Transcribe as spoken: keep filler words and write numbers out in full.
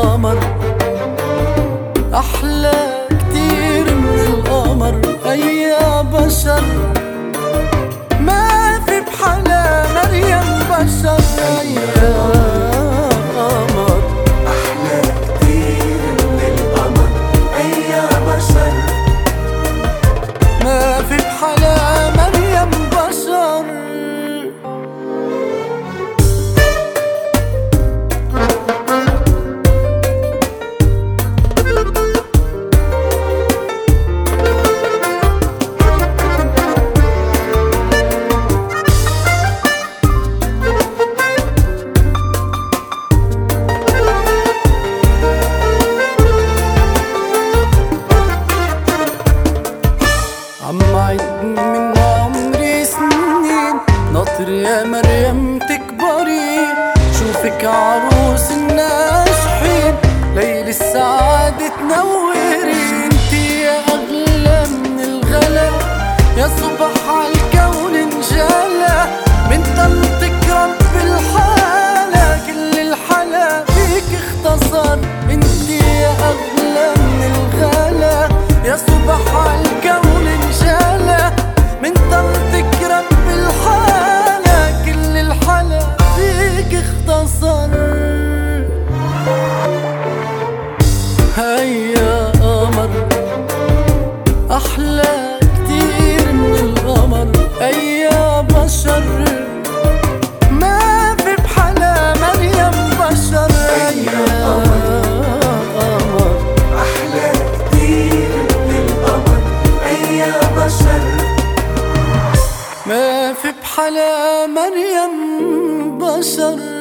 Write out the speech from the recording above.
قمر، أحلى كتير من القمر. أي يا بشر ما في بحلا مريم بشر. أي يا قمر أحلى كتير من القمر. أي يا بشر ما في بحلا مريم بشر. عم عد من عمري سنين ناطر يا مريم تكبري، شوفك عروس الناجحين ليل السعادة تنوري. انتي يا أغلى من الغلا، يا صبح عالكون انجلى، من طلتك رب الحالة كل الحلا فيك اختصر. انتي يا أغلى من الغلا، يا صبح عالكون انجلى، من طلتك رب الحالة كل الحلا فيك اختصر. هيا قمر أحلى كتير من القمر. أي يا بشر ما في بحلا مريم بشر. أي يا قمر أحلى كتير من القمر. أي يا بشر ما في بحلا مريم بشر.